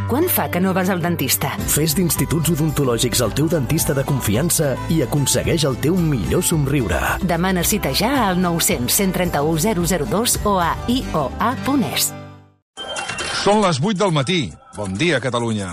Quant fa que no vas al dentista? Fes d'Instituts Odontològics el teu dentista de confiança i aconsegueix el teu millor somriure. Demana cita ja al 900 131 002 o a ioa.es. Són les 8 del matí. Bon dia, Catalunya.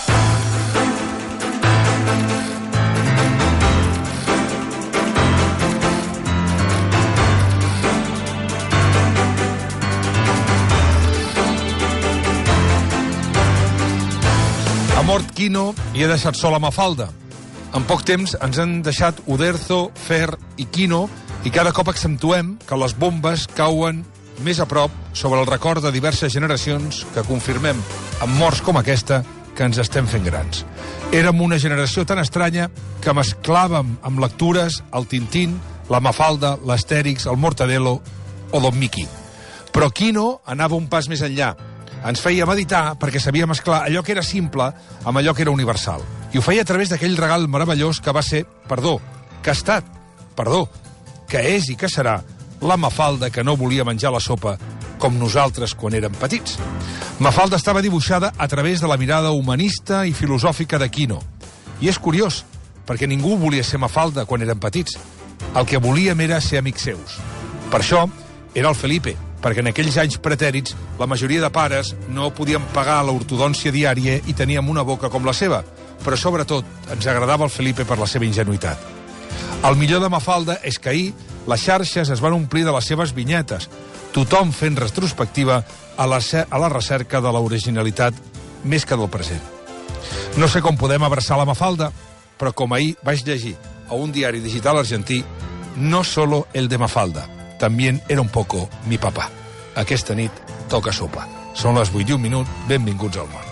Ha mort Quino i ha deixat sola Mafalda. En poc temps ens han deixat Uderzo, Fer i Quino i cada cop accentuem que les bombes cauen més a prop sobre el record de diverses generacions que confirmem amb morts com aquesta que ens estem fent grans. Érem una generació tan estranya que mesclàvem amb lectures el Tintín, la Mafalda, l'Astèrix, el Mortadelo o Don Mickey. Però Quino anava un pas més enllà. Ens feia meditar perquè sabia mesclar allò que era simple amb allò que era universal. I ho feia a través d'aquell regal meravellós que va ser, que ha estat, que és i que serà la Mafalda que no volia menjar la sopa com nosaltres quan érem petits. Mafalda estava dibuixada a través de la mirada humanista i filosòfica de Quino. I és curiós, perquè ningú volia ser Mafalda quan érem petits. El que volíem era ser amics seus. Per això era el Felipe, perquè en aquells anys pretèrits la majoria de pares no podien pagar l'ortodòncia diària i teníem una boca com la seva, però sobretot ens agradava el Felipe per la seva ingenuïtat. El millor de Mafalda és que ahir les xarxes es van omplir de les seves vinyetes, tothom fent retrospectiva a la recerca de l'originalitat més que del present. No sé com podem abraçar la Mafalda, però com ahir vaig llegir a un diari digital argentí, no solo el de Mafalda, también era un poco mi papá. Aquesta nit toca sopa. Són les 8 i 1 minut, benvinguts al món.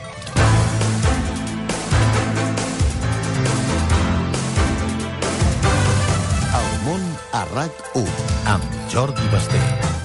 El món a RAC1, amb Jordi Basté.